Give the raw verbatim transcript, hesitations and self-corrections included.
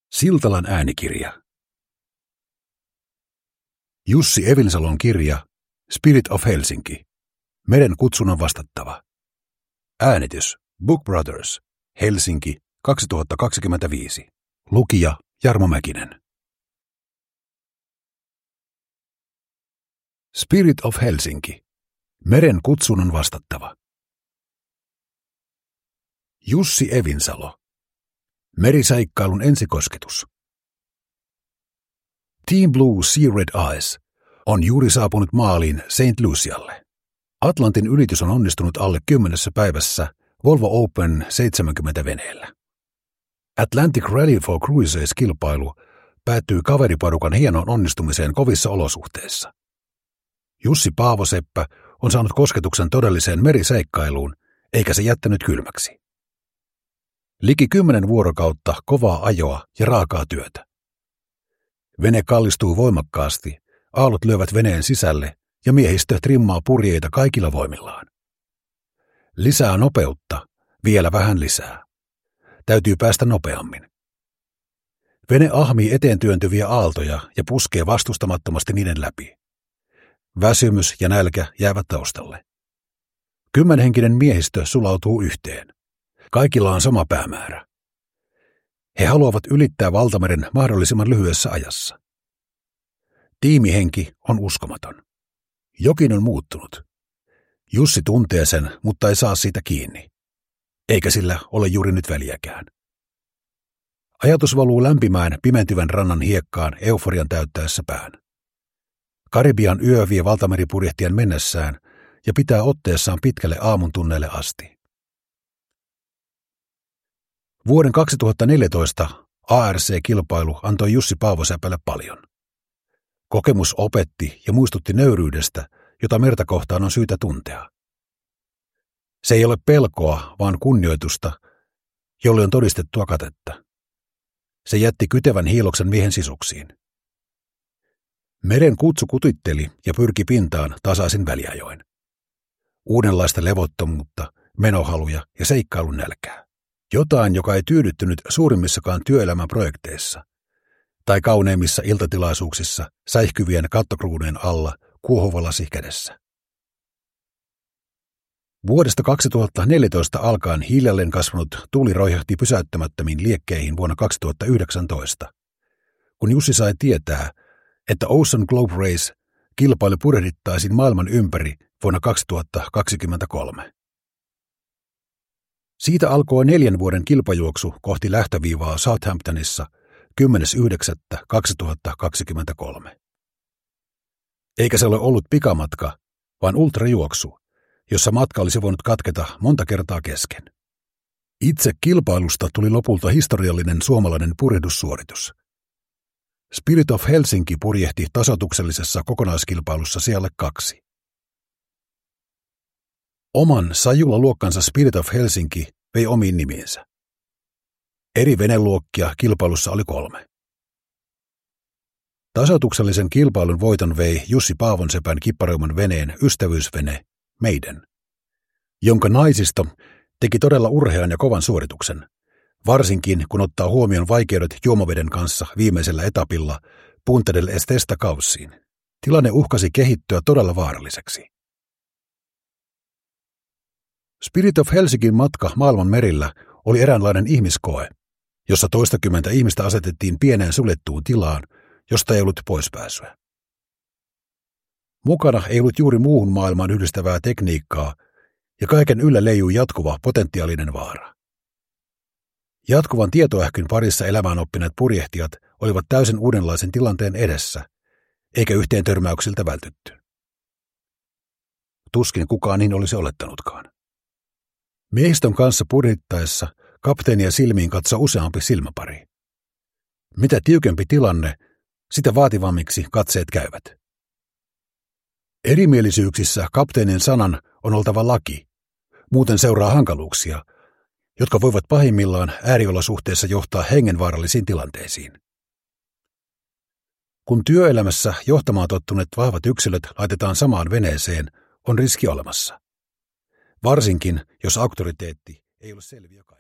Siltalan äänikirja. Jussi Evinsalon kirja Spirit of Helsinki. Meren kutsun on vastattava. Äänitys Book Brothers, Helsinki kaksituhattakaksikymmentäviisi. Lukija Jarmo Mäkinen. Spirit of Helsinki. Meren kutsun on vastattava. Jussi Evinsalo. Merisäikkailun ensikosketus. Team Blue Sea Red Eyes on juuri saapunut maaliin Saint Lucialle. Atlantin ylitys on onnistunut alle kymmenessä päivässä Volvo Open seitsemänkymmentä veneellä. Atlantic Rally for Cruises-kilpailu päättyi kaveriparukan hienoon onnistumiseen kovissa olosuhteissa. Jussi Paavoseppä on saanut kosketuksen todelliseen meriseikkailuun, eikä se jättänyt kylmäksi. Liki kymmenen vuorokautta kovaa ajoa ja raakaa työtä. Vene kallistuu voimakkaasti, aallot lyövät veneen sisälle ja miehistö trimmaa purjeita kaikilla voimillaan. Lisää nopeutta, vielä vähän lisää. Täytyy päästä nopeammin. Vene ahmii eteen työntyviä aaltoja ja puskee vastustamattomasti niiden läpi. Väsymys ja nälkä jäävät taustalle. Kymmenhenkinen miehistö sulautuu yhteen. Kaikilla on sama päämäärä. He haluavat ylittää valtameren mahdollisimman lyhyessä ajassa. Tiimihenki on uskomaton. Jokin on muuttunut. Jussi tuntee sen, mutta ei saa siitä kiinni. Eikä sillä ole juuri nyt väliäkään. Ajatus valuu lämpimään pimentyvän rannan hiekkaan euforian täyttäessä pään. Karibian yö vie valtameripurjehtien mennessään ja pitää otteessaan pitkälle aamun tunneille asti. Vuoden kaksituhattaneljätoista A R C-kilpailu antoi Jussi Paavosepälle paljon. Kokemus opetti ja muistutti nöyryydestä, jota merta kohtaan on syytä tuntea. Se ei ole pelkoa, vaan kunnioitusta, jolle on todistettua katetta. Se jätti kytevän hiiloksen miehen sisuksiin. Meren kutsu kutitteli ja pyrki pintaan tasaisin väliajoin. Uudenlaista levottomuutta, menohaluja ja seikkailun nälkää. Jotain, joka ei tyydyttynyt suurimmissakaan työelämän projekteissa tai kauneimmissa iltatilaisuuksissa säihkyvien kattokruunien alla kuohuva lasi kädessä. Vuodesta kaksituhattaneljätoista alkaen hiljalleen kasvanut tuuli roihahti pysäyttämättömiin liekkeihin vuonna kaksituhattayhdeksäntoista, kun Jussi sai tietää, että Ocean Globe Race kilpailu purjehdittaisiin maailman ympäri vuonna kaksituhattakaksikymmentäkolme. Siitä alkoi neljän vuoden kilpajuoksu kohti lähtöviivaa Southamptonissa kymmenes yhdeksättä kaksituhattakaksikymmentäkolme. Eikä se ole ollut pikamatka, vaan ultrajuoksu, jossa matka olisi voinut katketa monta kertaa kesken. Itse kilpailusta tuli lopulta historiallinen suomalainen purjehdussuoritus. Spirit of Helsinki purjehti tasoituksellisessa kokonaiskilpailussa sijalle kaksi. Oman Sajula-luokkansa Spirit of Helsinki vei omiin nimiinsä. Eri veneluokkia kilpailussa oli kolme. Tasoituksellisen kilpailun voiton vei Jussi Paavonsepän kipparoiman veneen ystävyysvene Meidän, jonka naisisto teki todella urhean ja kovan suorituksen, varsinkin kun ottaa huomioon vaikeudet juomaveden kanssa viimeisellä etapilla Punta del Estesta kaussiin. Tilanne uhkasi kehittyä todella vaaralliseksi. Spirit of Helsingin matka maailman merillä oli eräänlainen ihmiskoe, jossa toistakymmentä ihmistä asetettiin pieneen suljettuun tilaan, josta ei ollut poispääsyä. Mukana ei ollut juuri muuhun maailmaan yhdistävää tekniikkaa, ja kaiken yllä leijui jatkuva potentiaalinen vaara. Jatkuvan tietoähkyn parissa elämään oppineet purjehtijat olivat täysin uudenlaisen tilanteen edessä, eikä yhteen törmäyksiltä vältytty. Tuskin kukaan niin olisi olettanutkaan. Miehistön kanssa purjehdittaessa kapteenia silmiin katsoi useampi silmäpari. Mitä tiukempi tilanne, sitä vaativammiksi katseet käyvät. Erimielisyyksissä kapteenin sanan on oltava laki, muuten seuraa hankaluuksia, jotka voivat pahimmillaan ääriolosuhteissa johtaa hengenvaarallisiin tilanteisiin. Kun työelämässä johtamaan tottuneet vahvat yksilöt laitetaan samaan veneeseen, on riski olemassa. Varsinkin, jos auktoriteetti ei ole selviö kaikille.